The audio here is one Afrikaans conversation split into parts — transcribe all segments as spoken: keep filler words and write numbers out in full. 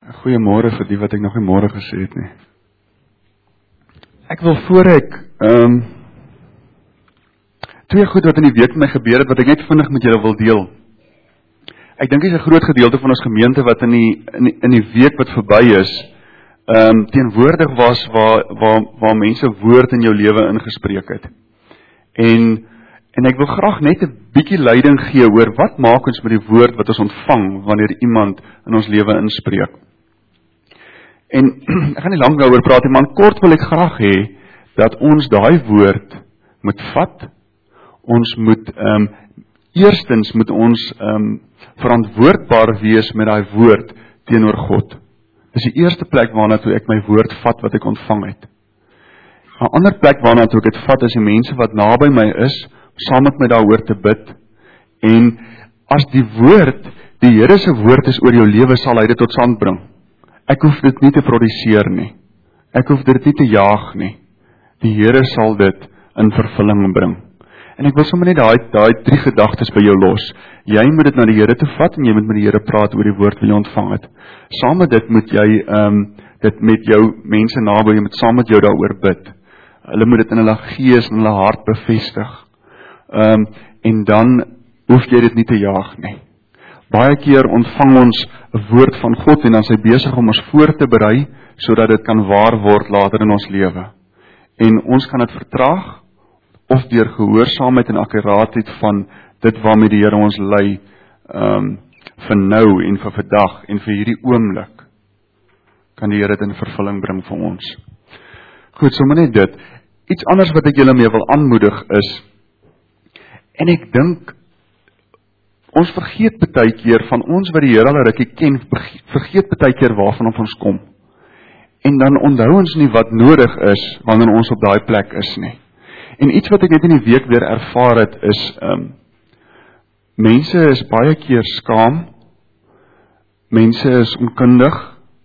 Goeiemôre vir die wat ek nog nie môre gesê het nie. Ek wil voor ek um, twee goed wat in die week met my gebeur het, wat ek net vinnig met julle wil deel. Ek dink dit is 'n groot gedeelte van ons gemeente wat in die, in die, in die week wat verby is, um, teenwoordig was waar, waar, waar mense woord in jou lewe ingespreek het. En, en ek wil graag net 'n bietjie leiding gee oor wat maak ons met die woord wat ons ontvang wanneer iemand in ons lewe inspreek. En ek gaan nie lank daaroor praat nie, maar kort wil ek graag hê dat ons daai woord moet vat. Ons moet um, eerstens moet ons um, verantwoordbaar wees met daai woord teenoor God. Dis die eerste plek waarna toe ek my woord vat wat ek ontvang het. 'n Ander plek waarna toe ek dit vat is die mense wat naby my is, saam met my daaroor te bid. En as die woord, die Here se woord is oor jou lewe, sal hy dit tot stand bring. Ek hoef dit nie te produseer nie. Ek hoef dit nie te jaag nie. Die Here sal dit in vervulling bring. En ek wil sommer net daai daai drie gedagtes by jou los. Jy moet dit na die Here toe vat en jy moet met die Here praat oor die woord wat jy ontvang het. Saam met dit moet jy um, dit met jou mense naby, jy moet saam met jou daaroor bid. Hulle moet dit in hulle gees en hulle hart bevestig. Um, en dan hoef jy dit nie te jaag nie. Baie keer ontvang ons 'n woord van God en dan is hy besig om ons voor te berei, sodat dit kan waar word later in ons lewe. En ons kan dit vertraag, of deur gehoorsaamheid en akkuraatheid van dit waarmee die Here ons lei, um, vir nou en vir vandag en vir hierdie oomblik, kan die Here dit in vervulling bring vir ons. Goed, sommer net dit. Iets anders wat ek julle mee wil aanmoedig is, en ek dink, ons vergeet baie keer van ons wat die Here al 'n rukkie ken, vergeet baie keer waarvan op ons kom. En dan onthou ons nie wat nodig is wanneer ons op daai plek is nie. En iets wat ek net in die week weer ervaar het is, um, mense is baie keer skaam, mense is onkundig,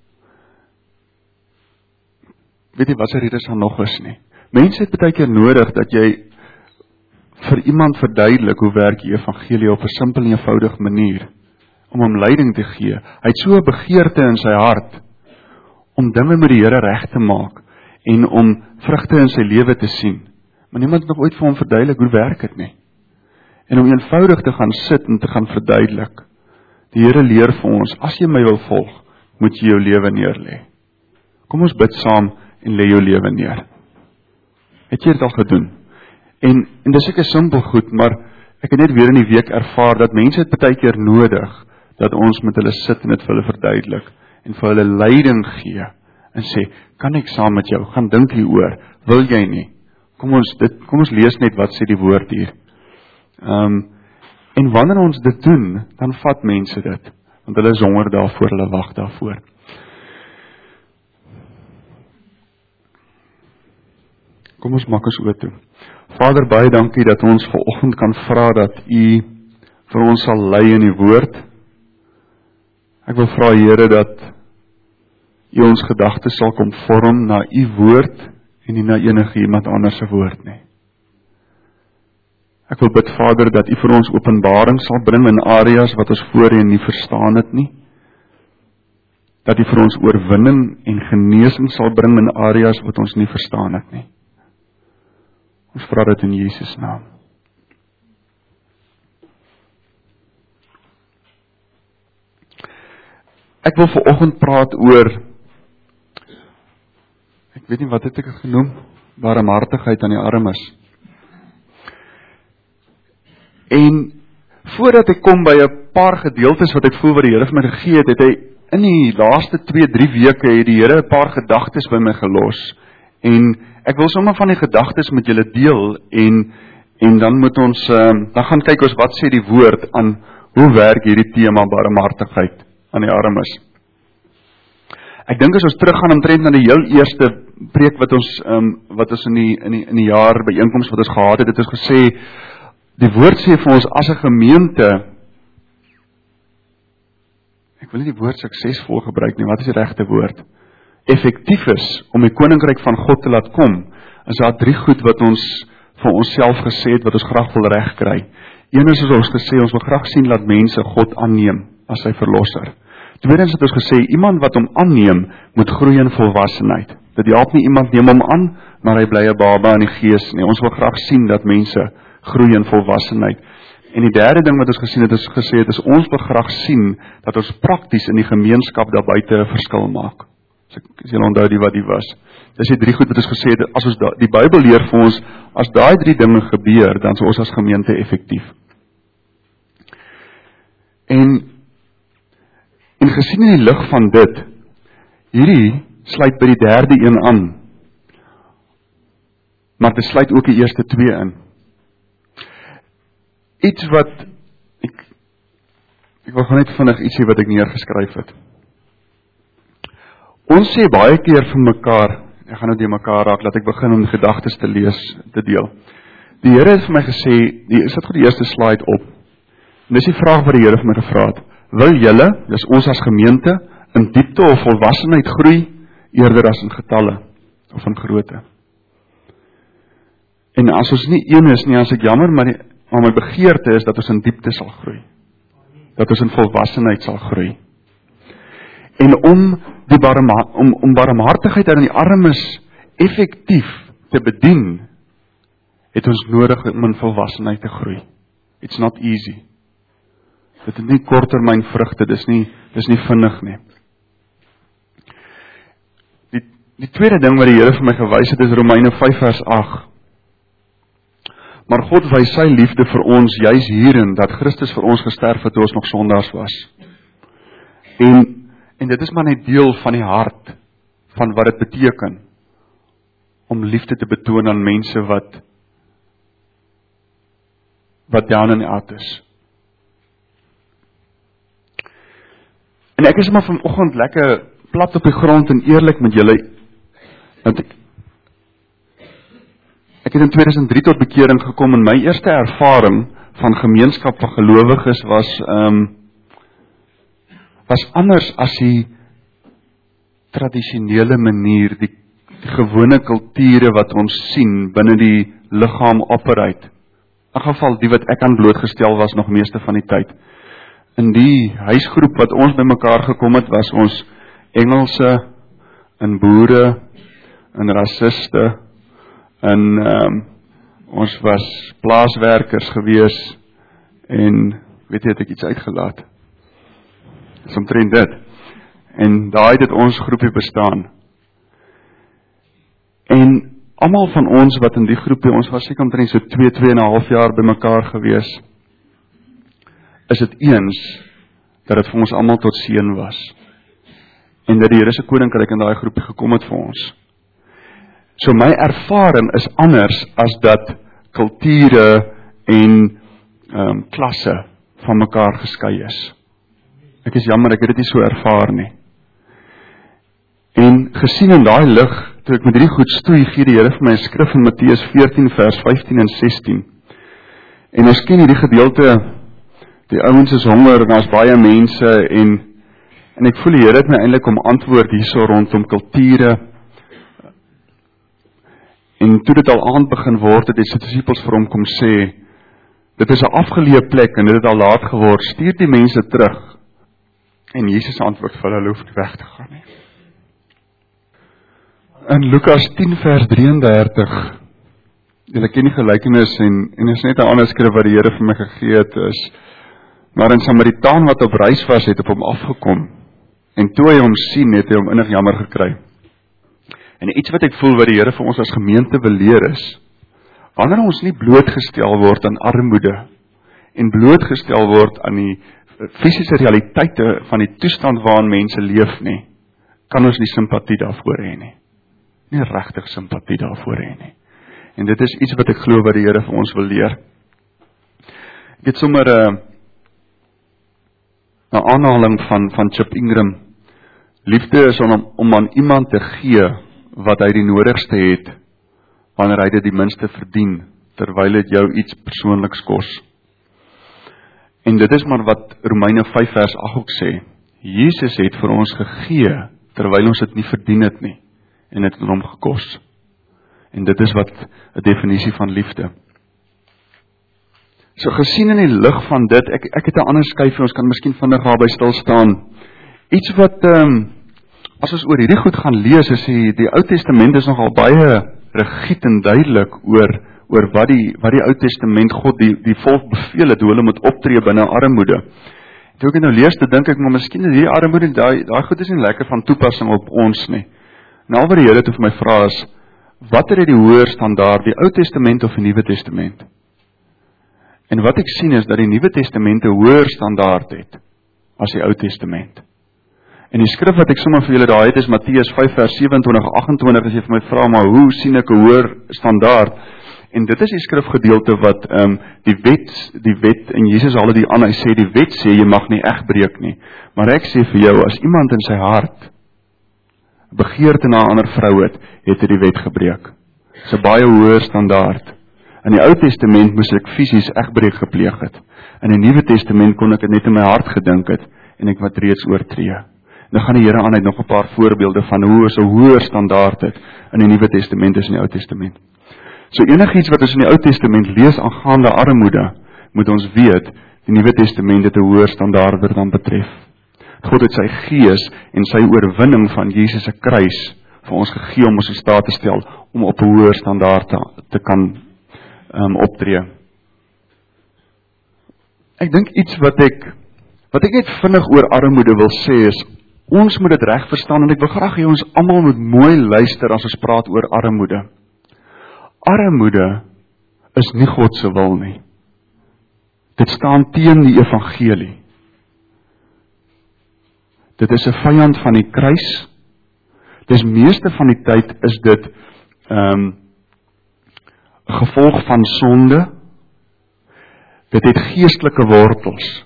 weet jy wat se redes daar nog is nie. Mense het baie keer nodig dat jy vir iemand verduidelik hoe werk die evangelie op 'n simpel en eenvoudige manier, om hom leiding te gee. Hy het so 'n begeerte in sy hart, om dinge met die Here reg te maak, en om vrugte in sy lewe te sien. Maar niemand het nog ooit vir hom verduidelik hoe werk dit nie. En om eenvoudig te gaan sit en te gaan verduidelik. Die Here leer vir ons, as jy my wil volg, moet jy jou lewe neerlê. Kom ons bid saam en lê jou lewe neer. Het jy dit al gedoen? En, en dis ek 'n simpel goed, maar ek het net weer in die week ervaar dat mense het baie keer nodig dat ons met hulle sit en dit vir hulle verduidelik en vir hulle leiding gee en sê, kan ek saam met jou gaan dink hieroor? Wil jy nie? Kom ons dit kom ons lees net wat sê die woord hier. Um, en wanneer ons dit doen, dan vat mense dit, want hulle is honger daarvoor, hulle wag daarvoor. Kom ons maak ons oë toe. Vader, baie dankie dat ons vanoggend kan vra dat U vir ons sal lei in die woord. Ek wil vra, Here, dat U ons gedagtes sal kom vorm na U woord en nie na enige iemand anders se woord nie. Ek wil bid, Vader, dat U vir ons openbaring sal bring in areas wat ons voorheen nie verstaan het nie. Dat U vir ons oorwinning en genesing sal bring in areas wat ons nie verstaan het nie. Ons vra dit in Jesus naam. Ek wil vanoggend praat oor, ek weet nie wat het ek het genoem, barmhartigheid aan die armes. En voordat ek kom by 'n paar gedeeltes wat ek voel wat die Here vir my gegee het, het hy in die laaste twee, drie weke het die Here 'n paar gedagtes by my gelos. En ek wil sommer van die gedagtes met julle deel, en, en dan moet ons, um, dan gaan kyk ons wat sê die woord aan, hoe werk hierdie tema barmhartigheid aan die armes. Ek dink as ons teruggaan omtrent na die heel eerste preek wat ons, um, wat ons in die, in die, in die jaar byeenkoms wat ons gehad het, het ons gesê, die woord sê vir ons, as 'n gemeente, ek wil nie die woord suksesvol gebruik nie, wat is die regte woord? Effektief is om die koninkryk van God te laat kom, is daar drie goed wat ons vir onsself gesê het, wat ons graag wil regkry. Een is as ons gesê, ons wil graag sien dat mense God aanneem as sy verlosser. Tweedens het ons gesê, iemand wat hom aanneem, moet groei in volwassenheid. Dit help nie iemand neem hom aan, maar hy bly 'n baba in die gees nie. Ons wil graag sien dat mense groei in volwassenheid. En die derde ding wat ons gesien het, is gesê het, is ons wil graag sien, dat ons prakties in die gemeenskap daar buite 'n verskil maak. As, ek, as jy onthou die wat die was. Dis die drie goed wat ons gesê het, as ons da, die Bybel leer vir ons, as daai drie dinge gebeur, dan is ons as gemeente effektief. En, en gesien in die lig van dit, hierdie sluit by die derde een aan, maar dit sluit ook die eerste twee in. Iets wat, ek, ek wil gewoon net vinnig ietsie wat ek neergeskryf het. Ons sê baie keer vir mekaar, ek gaan nou die mekaar raak, laat ek begin om die gedagtes te lees, te deel. Die Here het vir my gesê, die sit goed die eerste slide op, en dis die vraag wat die Here vir my gevra het, wil julle, dis ons as gemeente, in diepte of volwassenheid groei, eerder as in getalle, of in grootte. En as ons nie een is nie, as ek jammer, maar, die, maar my begeerte is, dat ons in diepte sal groei. Dat ons in volwassenheid sal groei. En om die barma, om, om barmhartigheid aan die armes effektief te bedien, het ons nodig om in volwassenheid te groei. It's not easy. Dit het nie korttermyn vrugte, dis nie, dis nie vinnig nie. Die, die tweede ding wat die Here vir my gewys het, is Romeine vyf vers agt. Maar God wys sy liefde vir ons juis hierin, dat Christus vir ons gesterf het toe ons nog sondaars was. En, en dit is maar net deel van die hart, van wat dit beteken, om liefde te betoon aan mense wat, wat down and out is. En ek is maar vanoggend lekker plat op die grond en eerlik met julle, want ek, Ek het in tweeduisend drie tot bekering gekom en my eerste ervaring van gemeenskap van gelowiges was, um, was anders as die tradisionele manier, die, die gewone kulture wat ons sien binne die liggaam operate. In geval die wat ek aan blootgestel was nog meeste van die tyd. In die huisgroep wat ons by mekaar gekom het, was ons Engelse, en boere, en rassiste, en um, ons was plaaswerkers gewees, en weet jy, het ek iets uitgelaat. Dis omtrent dit. En daai het ons groepie bestaan. En almal van ons wat in die groepie, ons was seker omtrent so twee, twee en 'n half jaar by mekaar gewees, is dit eens, dat het vir ons almal tot seën was. En dat die Here se koninkryk in daai groepie gekom het vir ons. So my ervaring is anders as dat kulture en um, klasse van mekaar geskei is. Ek is jammer, ek het dit nie so ervaar nie. En gesien in daai lig, toe ek met hierdie goed stoei, gee die Here vir my 'n skrif in Matteus veertien vers vyftien en sestien. En ons ken hierdie gedeelte, die ouens is honger en daar's baie mense en en ek voel die Here het my eintlik om antwoord hierso rondom kulture. En toe dit al aand begin word, het die disippels vir hom kom sê, dit is 'n afgeleë plek en dit het al laat geword, stuur die mense terug. En Jesus antwoord vir hulle, hoef nie weg te gaan nie. In Lukas tien vers drieëndertig, julle ken die gelykenis en, en is net 'n ander skrif wat die Here vir my gegee het, is, maar 'n Samaritaan wat op reis was, het op hom afgekom, en toe hy hom sien, het hy hom innig jammer gekry. En iets wat ek voel wat die Here vir ons as gemeente wil leer is, wanneer ons nie blootgestel word aan armoede, en blootgestel word aan die fisiese realiteite van die toestand waarin mense leef nie, kan ons nie simpatie daarvoor hê nie. Nie regtig simpatie daarvoor hê nie. En dit is iets wat ek glo wat die Here vir ons wil leer. Ek het sommer 'n uh, 'n aanhaling van van Chip Ingram. Liefde is om om aan iemand te gee wat hy die nodigste het, wanneer hy dit die minste verdien, terwyl dit jou iets persoonliks kos. En dit is maar wat Romeine vyf vers agt ook sê. Jesus het vir ons gegee, terwyl ons dit nie verdien het nie, en het het hom gekos. En dit is wat 'n definisie van liefde. So gesien in die lig van dit, ek, ek het 'n ander skyfie, ons kan miskien vinnig daarby stil staan, Iets wat, um, as ons oor hierdie goed gaan lees, is die, die Ou Testament is nogal baie regiet en duidelik oor, oor wat die, wat die Ou Testament God die, die volk beveel het, hoe hulle moet optree binne armoede. Toe ek het nou lees, te dink ek, maar miskien is hierdie armoede, daai, daai goed is nie lekker van toepassing op ons nie. Nou wat die Here toe vir my vra is, wat het die hoër standaard, die Ou Testament of die Nuwe Testament? En wat ek sien is, dat die Nuwe Testament 'n hoër standaard het, as die Ou Testament. En die skrif wat ek sommer vir julle daar het, is Matteus vyf vers sewe-en-twintig, agt-en-twintig, as jy vir my vra, maar hoe sien ek 'n hoër standaard? En dit is die skrifgedeelte wat um, die wet, die wet, en Jesus haal dit aan, hy sê, die wet sê, jy mag nie egbreek nie. Maar ek sê vir jou, as iemand in sy hart begeerte na 'n ander vrou het, het hy die wet gebreek. Dit is 'n baie hoër standaard. In die Ou Testament moes ek fisies egbreek gepleeg het. In die Nuwe Testament kon ek dit net in my hart gedink het, en ek wat reeds oortree. Nou gaan die Here aan, hy het nog 'n paar voorbeelde van hoe ons 'n hoër standaard het in die Nuwe Testament as in die Ou Testament. So enigiets wat ons in die Ou Testament lees aangaande armoede, moet ons weet, die Nuwe Testament het 'n hoër standaard wat dan betref. God het sy gees en sy oorwinning van Jesus se kruis vir ons gegee om ons in staat te stel om op 'n hoër standaard te, te kan um, optree. Ek dink iets wat ek wat ek net vinnig oor armoede wil sê is, ons moet dit reg verstaan, en ek wil graag hê ons almal moet mooi luister as ons praat oor armoede. Armoede is nie God se wil nie. Dit staan teen die evangelie. Dit is 'n vyand van die kruis. Dis meeste van die tyd is dit um, 'n gevolg van sonde. Dit het geestelike wortels.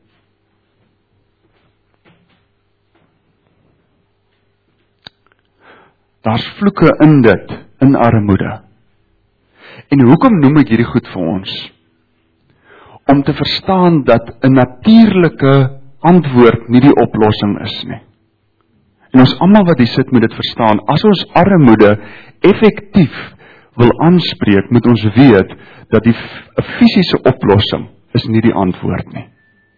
Daar's vloeke in dit, in armoede. En hoekom noem ek hierdie goed vir ons? Om te verstaan dat 'n natuurlike antwoord nie die oplossing is nie. En ons almal wat hier sit moet dit verstaan. As ons armoede effektief wil aanspreek, moet ons weet dat die 'n fisiese oplossing is nie die antwoord nie.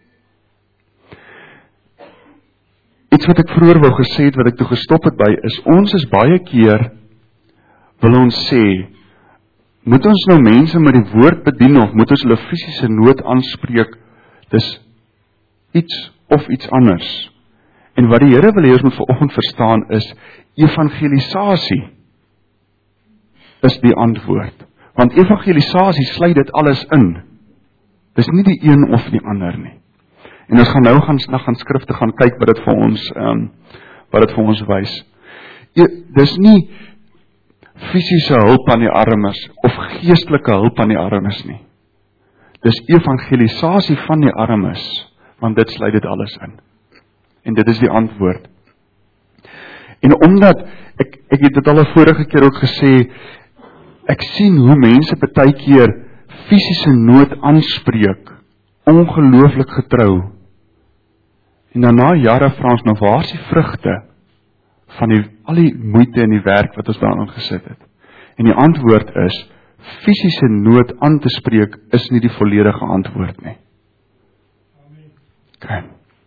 Iets wat ek vroeër wou gesê het, wat ek toe gestop het by, is ons is baie keer, wil ons sê, moet ons nou mense met die woord bedien, of moet ons hulle fisiese nood aanspreek, dis iets of iets anders. En wat die Here wil hê ons moet vanoggend verstaan is, evangelisasie is die antwoord. Want evangelisasie sluit dit alles in. Dis nie die een of die ander nie. En ons gaan nou gaan, na gaan skrifte gaan kyk wat dit vir ons, um, wat dit vir ons wys. E, dis nie fisiese hulp aan die armes, of geestelike hulp aan die armes nie. Dis evangelisasie van die armes, want dit sluit dit alles in. En dit is die antwoord. En omdat, ek, ek het dit al 'n vorige keer ook gesê, ek sien hoe mense baie keer fisiese nood aanspreek, ongelooflik getrou. En daarna jare vra ons nou, waar is die vrugte van die, al die moeite en die werk wat ons daarin gesit het? En die antwoord is, fisiese nood aan te spreek is nie die volledige antwoord nie. Okay.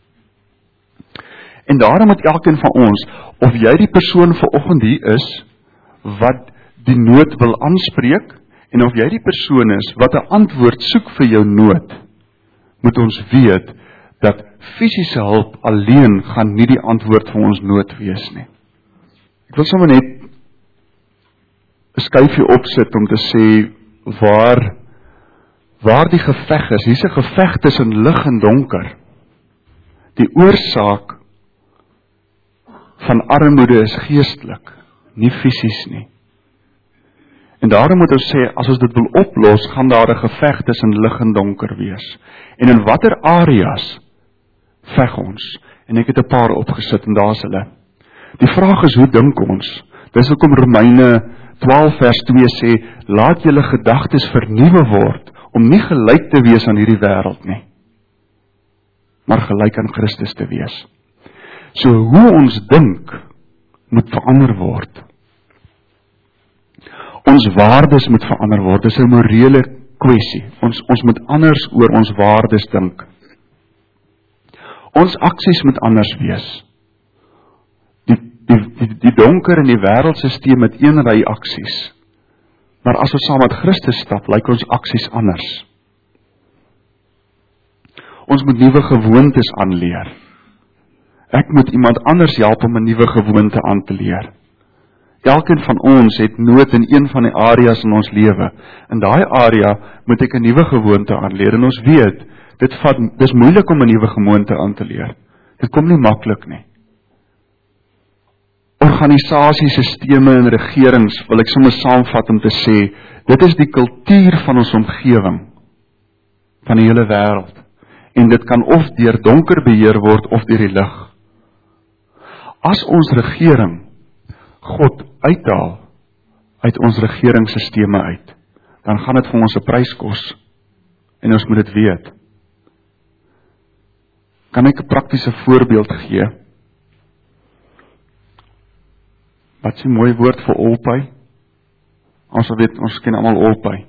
En daarom moet elkeen van ons, of jy die persoon vanoggend hier is, wat die nood wil aanspreek, en of jy die persoon is, wat 'n antwoord soek vir jou nood, moet ons weet, dat fisiese hulp alleen gaan nie die antwoord vir ons nood wees nie. Ek wil sommer net 'n skyfie opsit om te sê, waar, waar die geveg is, hier's 'n geveg tussen lig en donker. Die oorsaak van armoede is geestelik, nie fisies nie. En daarom moet ons sê, as ons dit wil oplos, gaan daar 'n geveg tussen lig en donker wees. En in watter areas veg ons? En ek het 'n paar opgesit, en daar's hulle. Die vraag is, hoe dink ons? Dis hoekom Romeine twaalf vers twee sê, laat julle gedagtes vernuwe word, om nie gelyk te wees aan hierdie wêreld nie, maar gelyk aan Christus te wees. So hoe ons dink, moet verander word. Ons waardes moet verander word, dis 'n morele kwessie. Ons, ons moet anders oor ons waardes dink. Ons aksies moet anders wees. Die, die, die donker en die wêreldstelsel met een ry aksies. Maar as ons saam met Christus stap, lyk ons aksies anders. Ons moet nuwe gewoontes aanleer. Ek moet iemand anders help om 'n nuwe gewoonte aan te leer. Elkeen van ons het nood in een van die areas in ons lewe. In daai area moet ek 'n nuwe gewoonte aanleer. En ons weet, dit vat, dis moeilik om 'n nuwe gewoonte aan te leer. Dit kom nie maklik nie. Organisasies, sisteme en regerings wil ek sommer saamvat om te sê, dit is die kultuur van ons omgewing, van die hele wêreld. En dit kan of deur donker beheer word of deur die lig. As ons regering God uithaal uit ons regeringsstelsels uit, dan gaan dit vir ons 'n prys kos. En ons moet dit weet. Kan ek 'n praktiese voorbeeld gee? Wat is 'n mooi woord vir olpy? Ons weet, ons ken almal olpy.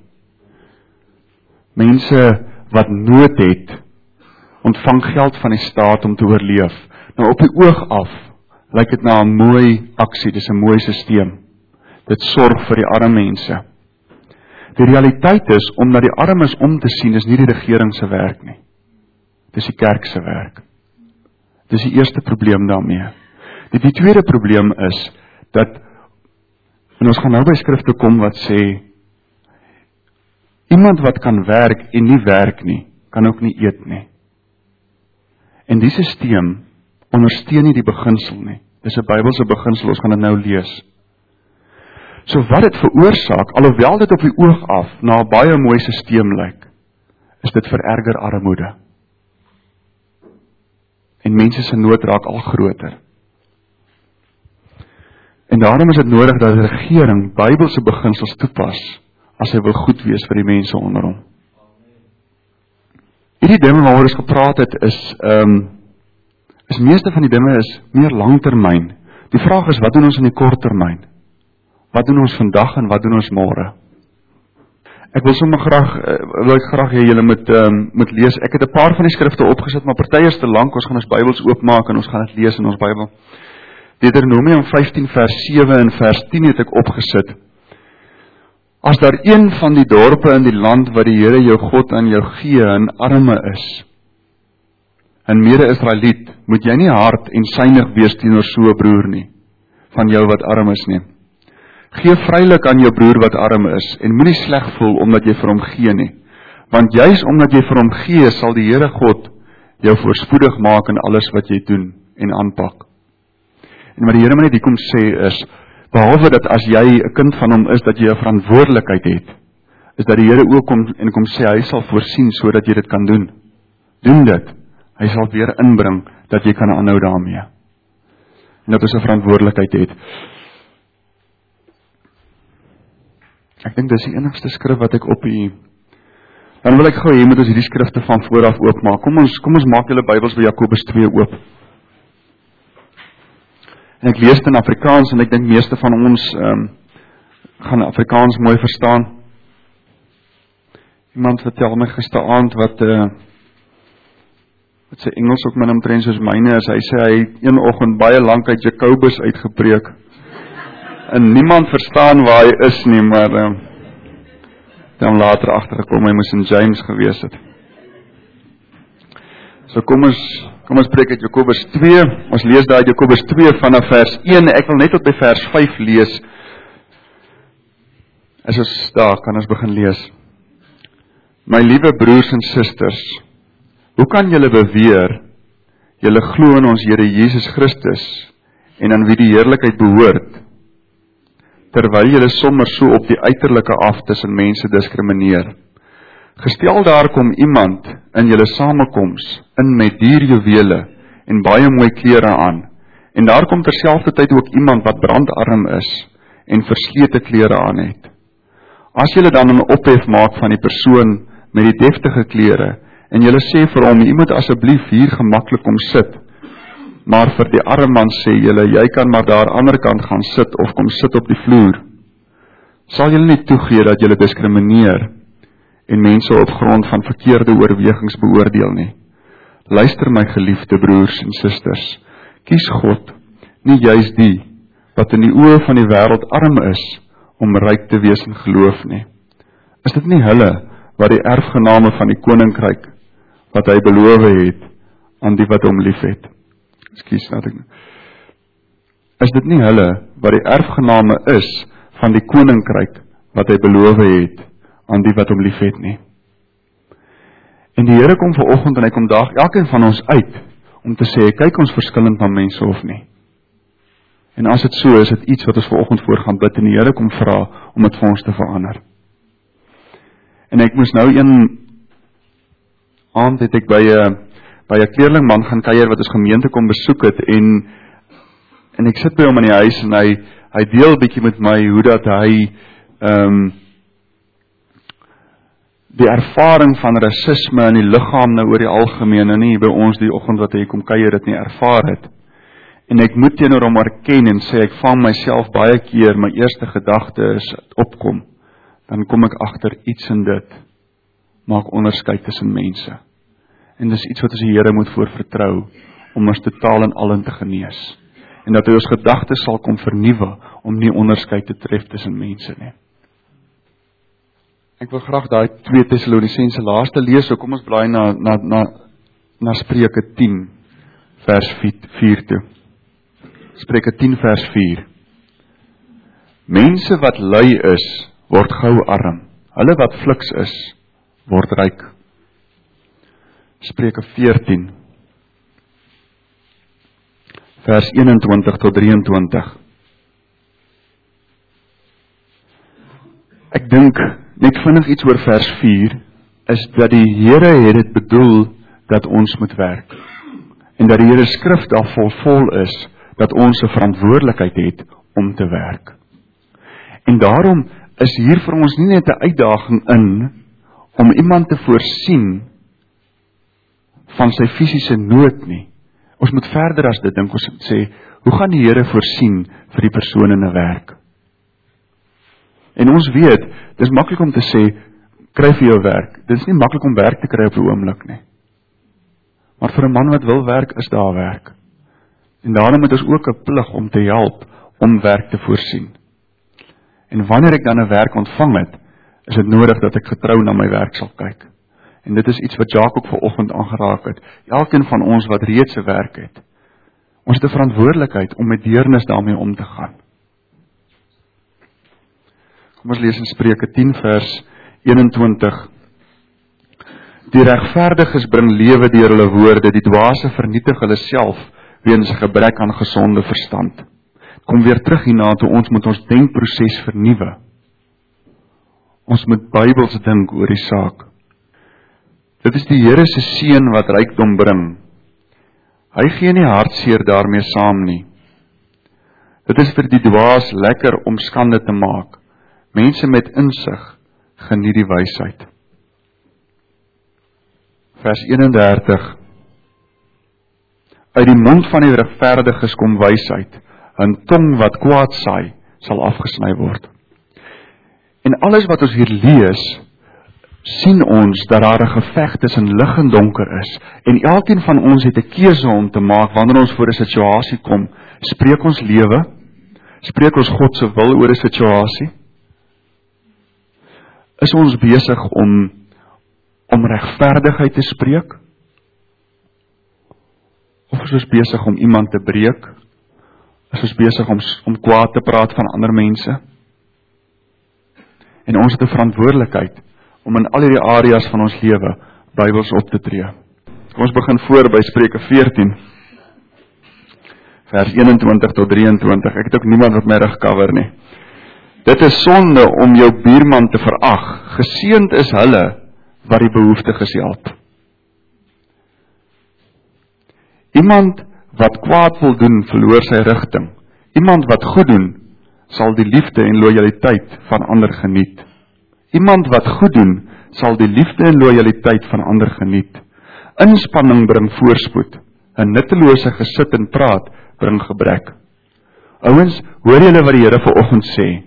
Mense wat nood het, ontvang geld van die staat om te oorleef. Nou op die oog af, lyk dit na 'n mooi aksie, dis 'n mooi stelsel. Dit sorg vir die arme mense. Die realiteit is, om na die armes om te sien, is nie die regering se werk nie. Dis die kerk se werk. Dis die eerste probleem daarmee. Die, die tweede probleem is, dat, en ons gaan nou by skrifte kom wat sê, iemand wat kan werk en nie werk nie, kan ook nie eet nie. En die stelsel ondersteun nie die beginsel nie. Dis 'n Bybelse beginsel, ons gaan dit nou lees. So wat dit veroorsaak, alhoewel dit op die oog af na 'n baie mooi stelsel lyk, is dit vererger armoede. En mense se nood raak al groter. En daarom is dit nodig dat die regering Bybelse beginsels toepas, as hy wil goed wees vir die mense onder hom. Hierdie dinge waaroor ons gepraat het, is, um, is meeste van die dinge is meer langtermyn. Die vraag is, wat doen ons in die korttermyn? Wat doen ons vandag en wat doen ons môre? Ek wil sommer graag, wil ek graag hê julle moet, um, moet lees. Ek het 'n paar van die skrifte opgesit, maar party is te lank. Ons gaan ons Bybels oopmaak en ons gaan dit lees in ons Bybel. Deuteronomium vyftien vers sewe en vers tien het ek opgesit. As daar een van die dorpe in die land wat die Here jou God aan jou gee, 'n arme is, 'n mede-Israeliet, moet jy nie hard en suinig wees teenoor so 'n broer nie, van jou wat arm is nie. Gee vrylik aan jou broer wat arm is, en moenie sleg voel omdat jy vir hom gee nie, want juis omdat jy vir hom gee, sal die Here God jou voorspoedig maak in alles wat jy doen en aanpak. En wat die Here my net hier kom sê is, behalwe dat as jy 'n kind van hom is, dat jy 'n verantwoordelikheid het, is dat die Here ook kom en kom sê, hy sal voorsien sodat jy dit kan doen. Doen dit. Hy sal weer inbring, dat jy kan aanhou daarmee. En dat ons 'n verantwoordelikheid het. Ek dink dis die enigste skrif wat ek op die, dan wil ek gou hê, moet ons hierdie skrifte van vooraf oopmaak. Kom ons, kom ons maak julle Bybels by Jakobus twee oop. En ek lees dit in Afrikaans, en ek dink meeste van ons um, gaan Afrikaans mooi verstaan. Iemand vertel my gisteraand wat, uh, wat sy Engels ook min omtrent soos myne is. Hy sê, hy het een oggend baie lank uit Jakobus uitgepreek. En niemand verstaan waar hy is nie, maar uh, dan later agtergekom, hy moes in James gewees het. So kom ons, kom ons preek uit Jakobus twee, ons lees daar uit Jakobus twee vanaf vers een, ek wil net tot by vers vyf lees. As ons daar, kan ons begin lees. My liewe broers en susters, hoe kan julle beweer, julle glo in ons Here Jesus Christus, en aan wie die heerlikheid behoort, terwyl julle sommer so op die uiterlike af tussen mense diskrimineer. Gestel daar kom iemand in julle samekoms, in met dierjuwele en baie mooi klere aan, en daar kom terselfdertyd ook iemand wat brandarm is, en verslete klere aan het. As julle dan 'n ophef maak van die persoon met die deftige klere, en julle sê vir hom, jy moet asseblief hier gemaklik kom sit, maar vir die arme man sê julle, jy kan maar daar aan die ander kant gaan sit, of kom sit op die vloer, sal julle nie toegee dat julle diskrimineer, en mense op grond van verkeerde oorwegings beoordeel nie. Luister my geliefde broers en susters, kies God, nie juis die wat in die oë van die wêreld arm is, om ryk te wees in geloof nie? Is dit nie hulle, wat die erfgename van die koninkryk, wat hy beloof het, aan die wat hom lief het? Ekskuus, laat ek... Is dit nie hulle, wat die erfgename is, van die koninkryk, wat hy beloof het, aan die wat hom lief het nie? En die Here kom vanoggend en hy kom daag elkeen van ons uit, om te sê, kyk ons verskillend na mense of nie. En as dit so is, het iets wat ons vanoggend voor gaan bid, en die Here kom vra, om dit vir ons te verander. En ek moes nou een aand het ek by 'n by 'n kleerlingman gaan kuier wat ons gemeente kom besoek het, en en ek sit by hom in die huis, en hy hy deel bietjie met my hoe dat hy ehm um, die ervaring van rasisme in die liggaam nou oor die algemeen, en nie by ons die oggend wat hy kom kuier het nie ervaar het. En ek moet teenoor hom erken en sê, ek vang myself baie keer, my eerste gedagte is opkom, dan kom ek agter iets in dit, maak onderskeid tussen mense. En dis iets wat ons die Here moet voor vertrou, om ons totaal en al in te genees. En dat hy ons gedagtes sal kom vernuwe, om nie onderskeid te tref tussen mense nie. Ek wil graag daai twee Tessalonisense laaste lees, so kom ons blaai na, na, na, na Spreuke tien, vers vier toe. Spreuke tien vers vier. Mense wat lui is, word gou arm. Hulle wat fliks is, word ryk. Spreuke veertien. Vers eenentwintig tot drieëntwintig. Ek dink, net vinnig iets oor vers vier, is dat die Here het dit bedoel, dat ons moet werk. En dat die Here skrif daar vol vol is, dat ons 'n verantwoordelikheid het om te werk. En daarom is hier vir ons nie net 'n uitdaging in, om iemand te voorsien, van sy fisiese nood nie. Ons moet verder as dit dink, ons moet sê, hoe gaan die Here voorsien, vir die persoon in 'n werk? En ons weet, dit is maklik om te sê, kry vir jou werk. Dit is nie maklik om werk te kry op die oomblik nie. Maar vir 'n man wat wil werk, is daar werk. En daarom het ons ook 'n plig om te help, om werk te voorsien. En wanneer ek dan 'n werk ontvang het, is dit nodig dat ek getrou na my werk sal kyk. En dit is iets wat Jacques ook vanoggend aangeraak het. Elkeen van ons wat reeds 'n werk het, ons het 'n verantwoordelikheid om met deernis daarmee om te gaan. Kom ons lees in Spreuke tien vers eenentwintig. Die regverdiges bring lewe deur hulle woorde, die dwaase vernietig hulle self weens 'n gebrek aan gesonde verstand. Kom weer terug hierna toe ons moet ons denkproses vernuwe. Ons moet Bybels dink oor die saak. Dit is die Here se seën wat rykdom bring. Hy gee nie hartseer daarmee saam nie. Dit is vir die dwaas lekker om skande te maak. Mense met insig geniet die wysheid. Vers eenendertig. Uit die mond van die regverdiges kom wysheid. 'n tong wat kwaad saai, sal afgesny word. En alles wat ons hier lees, sien ons dat daar 'n geveg tussen lig en donker is. En elkeen van ons het 'n keuse om te maak wanneer ons voor 'n situasie kom. Spreek ons lewe? Spreek ons God se wil oor 'n situasie? Is ons besig om om regverdigheid te spreek? Of is ons besig om iemand te breek? Is ons besig om, om kwaad te praat van ander mense? En ons het 'n verantwoordelikheid om in al hierdie areas van ons lewe Bybels op te tree. Kom ons begin voor by Spreuke veertien. Vers eenentwintig tot drieëntwintig. Ek het ook niemand wat my reg cover nie. Dit is sonde om jou buurman te verag. Geseënd is hulle wat die behoeftiges help. Iemand wat kwaad wil doen, verloor sy rigting. Iemand wat goed doen, sal die liefde en lojaliteit van ander geniet. Iemand wat goed doen, sal die liefde en lojaliteit van ander geniet. Inspanning bring voorspoed. 'n nuttelose gesit en praat bring gebrek. Ouens, hoor julle wat die Here vanoggend sê?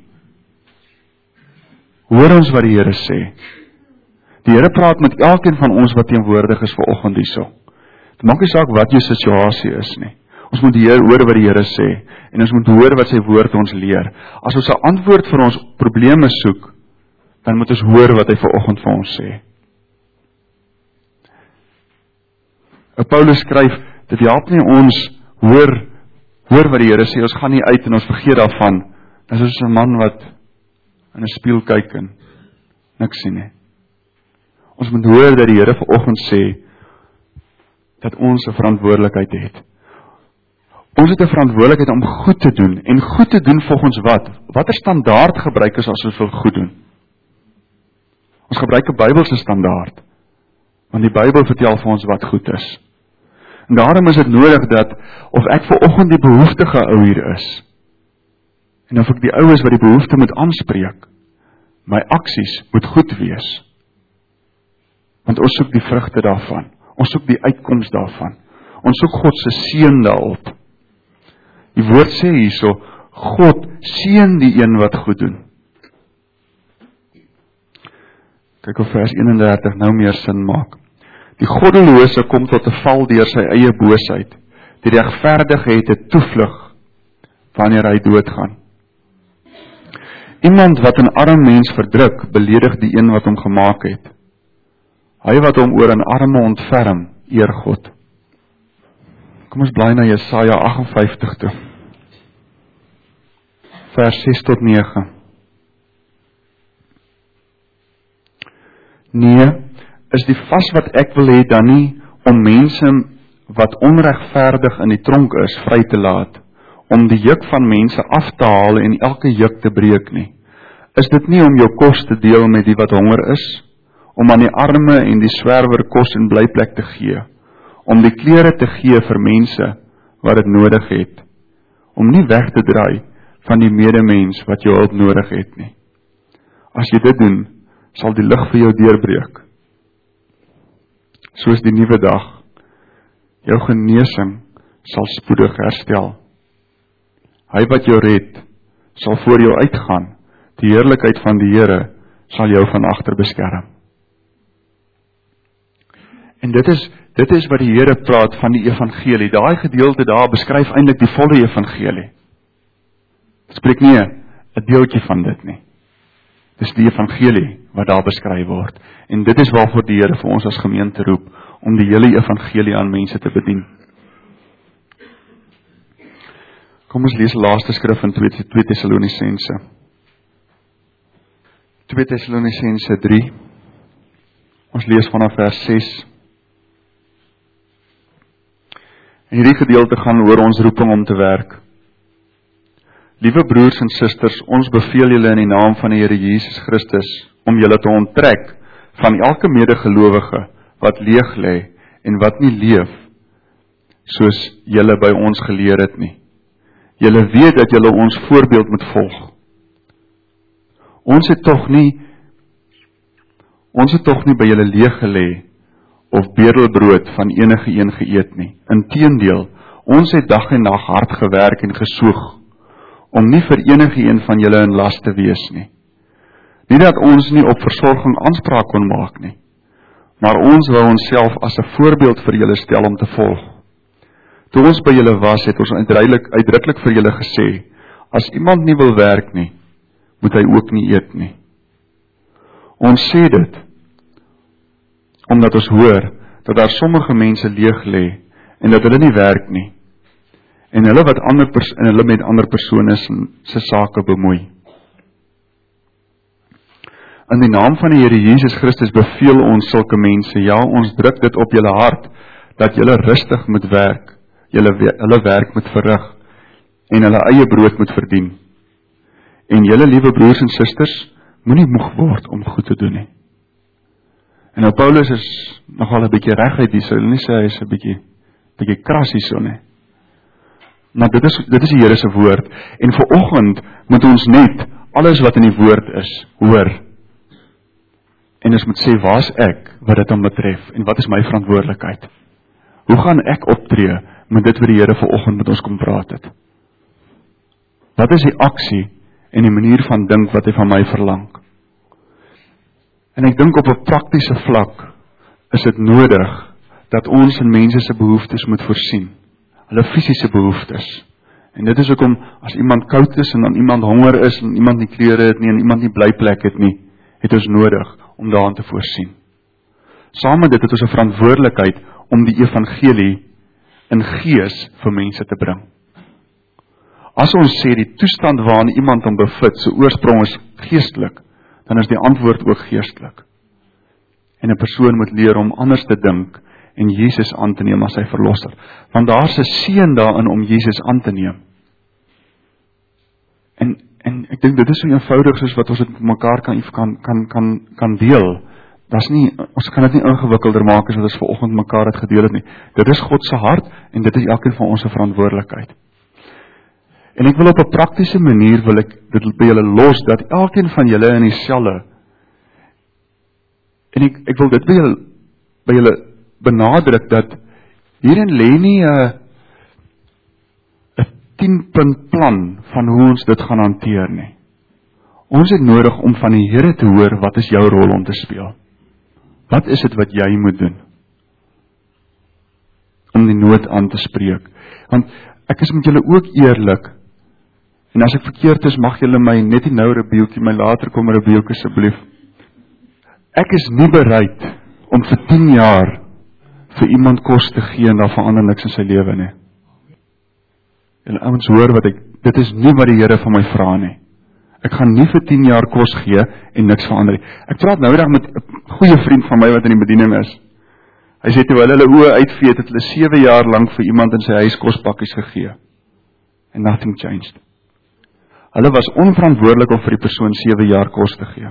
Hoor ons wat die Here sê? Die Here praat met elkeen van ons wat teenwoordig is vanoggend hierso. Dit maak nie saak wat jou situasie is nie. Ons moet die Here hoor wat die Here sê, en ons moet hoor wat sy woord ons leer. As ons 'n antwoord vir ons probleme soek, dan moet ons hoor wat hy vanoggend vir ons sê. Paulus skryf, dit help nie ons hoor, hoor wat die Here sê, ons gaan nie uit en ons vergeet daarvan, dis soos 'n man wat in 'n spieël kyk en niks sien nie. Ons moet hoor dat die Here vanoggend sê, dat ons 'n verantwoordelikheid het. Ons het 'n verantwoordelikheid om goed te doen, en goed te doen volgens wat? Watter standaard gebruik ons as ons wil goed doen? Ons gebruik 'n Bybelse standaard, want die Bybel vertel vir ons wat goed is. En daarom is dit nodig dat, of ek vanoggend die behoeftige ou hier is, en of ek die ou is wat die behoefte moet aanspreek, my aksies moet goed wees. Want ons soek die vrugte daarvan, ons soek die uitkoms daarvan, ons soek God se seën daarop. Die woord sê hierso, God seën die een wat goed doen. Kyk of vers eenendertig nou meer sin maak. Die goddelose kom tot 'n val deur sy eie boosheid. Die regverdige het 'n toevlug wanneer hy doodgaan. Iemand wat 'n arm mens verdruk, beledig die een wat hom gemaak het. Hy wat hom oor 'n arme ontferm, eer God. Kom ons blaai na Jesaja agt en vyftig toe. Vers ses tot nege. Nee, is die vas wat ek wil hê dan nie om mense wat onregverdig in die tronk is, vry te laat, om die juk van mense af te haal en elke juk te breek nie. Is dit nie om jou kos te deel met die wat honger is, om aan die arme en die swerwer kos en blyplek te gee, om die klere te gee vir mense wat dit nodig het, om nie weg te draai van die medemens wat jou hulp nodig het nie. As jy dit doen, sal die lig vir jou deurbreek, soos die nuwe dag. Jou genesing sal spoedig herstel. Hy wat jou red, sal voor jou uitgaan. Die heerlikheid van die Here sal jou van agter beskerm. En dit is, dit is wat die Here praat van die evangelie. Daai gedeelte daar beskryf eintlik die volle evangelie. Dit spreek nie 'n deeltjie van dit nie. Dis die evangelie wat daar beskryf word. En dit is waarvoor die Here vir ons as gemeente roep, om die hele evangelie aan mense te bedien. Kom ons lees die laaste skrif in twee Tessalonisense. twee Tessalonisense drie. Ons lees vanaf vers ses. En hierdie gedeelte gaan oor ons roeping om te werk. Liewe broers en susters, ons beveel julle in die naam van die Here Jesus Christus, om julle te onttrek van elke medegelowige wat leeg lê en wat nie leef, soos julle by ons geleer het nie. Julle weet dat julle ons voorbeeld moet volg. Ons het tog nie, ons het tog nie by julle leeg gelê, of bedelbrood van enige een geëet nie. Inteendeel, ons het dag en nag hard gewerk en gesoeg, om nie vir enige een van julle in las te wees nie. Nie dat ons nie op versorging aanspraak kon maak nie, maar ons wou onsself as 'n voorbeeld vir julle stel om te volg. Toe ons by julle was, het ons uitdruklik, uitdruklik vir julle gesê, as iemand nie wil werk nie, moet hy ook nie eet nie. Ons sê dit, omdat ons hoor, dat daar sommige mense leeg lê, en dat hulle nie werk nie, en hulle, wat ander pers- en hulle met ander persone se sake bemoei. In die naam van die Here Jesus Christus beveel ons sulke mense, ja, ons druk dit op julle hart, dat julle rustig moet werk, julle, hulle werk moet verrig, en hulle eie brood moet verdien. En julle liewe broers en susters, moenie moeg word om goed te doen nie. En nou Paulus is nogal 'n bietjie reguit hier, so nie sê hy is 'n bietjie bietjie kras hier so nie. Maar dit is dit is die Here se woord, en vanoggend moet ons net alles wat in die woord is, hoor. En ons moet sê, waar is ek wat dit dan betref, en wat is my verantwoordelikheid? Hoe gaan ek optree met dit wat die Here vanoggend met ons kom praat het? Wat is die aksie en die manier van dink wat hy van my verlang? En ek dink op 'n praktiese vlak is dit nodig dat ons in mense se behoeftes moet voorsien. hulle fisiese behoeftes. En dit is ook om, as iemand koud is en dan iemand honger is en iemand nie klere het nie en iemand nie blyplek het nie, het ons nodig om daaraan te voorsien. Saam met dit het ons 'n verantwoordelikheid om die evangelie in gees vir mense te bring. As ons sê die toestand waarin iemand hom bevind, sy oorsprong is geestelik, dan is die antwoord ook geestelik. En 'n persoon moet leer om anders te dink en Jesus aan te neem as sy verlosser. Want daar's 'n seën daarin om Jesus aan te neem. En en ek dink dit is so eenvoudig soos wat ons dit met mekaar kan kan kan kan kan deel. Daar's nie ons kan dit nie ingewikkelder maak as wat ons vanoggend mekaar het gedeel het nie. Dit is God se hart en dit is elkeen van ons se verantwoordelikheid. En ek wil op 'n praktiese manier wil ek dit by julle los dat elkeen van julle in dieselfde en ek ek wil dit by julle by julle benadruk dat hierin lê nie 'n 'n tien-punt plan van hoe ons dit gaan hanteer nie. Ons het nodig om van die Here te hoor wat is jou rol om te speel. Wat is dit wat jy moet doen om die nood aan te spreek? Want ek is met julle ook eerlik. En as ek verkeerd is, mag julle my net nie nou rebuke, my later kom rebuke asseblief. Ek is nie bereid om vir tien jaar vir iemand kos te gee en daar verander niks in sy lewe nie. Julle ouens hoor wat ek, dit is nie wat die Here van my vra nie. Ek gaan nie vir tien jaar kos gee en niks verander nie. Ek praat nou eendag met 'n goeie vriend van my wat in die bediening is. Hy sê terwyl hulle oë uitvee het hulle sewe jaar lank vir iemand in sy huis kospakkies gegee. And nothing changed. Hulle was onverantwoordelik om vir die persoon sewe jaar kos te gee.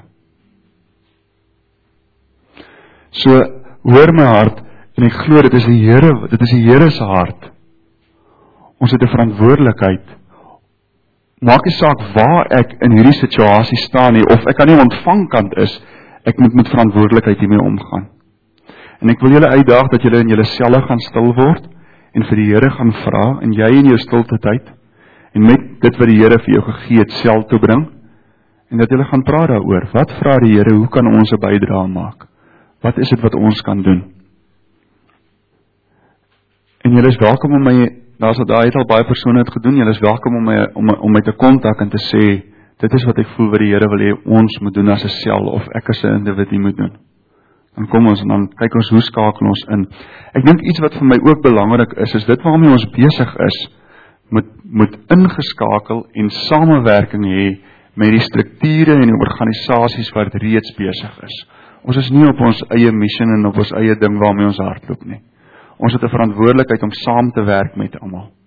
So, hoor my hart, en ek glo dit is die Here, dit is die Here se hart. Ons het 'n verantwoordelikheid. Maak nie saak waar ek in hierdie situasie staan nie, of ek aan die ontvangkant is, ek moet met verantwoordelikheid hiermee omgaan. En ek wil julle uitdaag dat julle in julle selle gaan stil word, en vir die Here gaan vra, en jy in jou stilte tyd, en met dit wat die Here vir jou gegee het, self toe bring, en dat julle gaan praat daaroor. Wat vra die Here, hoe kan ons 'n bydrae maak? Wat is dit wat ons kan doen? En julle is welkom om my, daar's al daai het al baie persone het gedoen, julle is welkom om my om, om my te kontak en te sê, dit is wat ek voel wat die Here wil hê ons moet doen as 'n sel, of ek as 'n individu moet doen. Dan kom ons en dan kyk ons hoe skakel ons in. Ek dink iets wat vir my ook belangrik is, is dit waarmee ons besig is, moet, moet ingeskakel en samewerking hê met die strukture en die organisasies wat reeds besig is. Ons is nie op ons eie missie en op ons eie ding waarmee ons hardloop nie. Ons het 'n verantwoordelikheid om saam te werk met almal.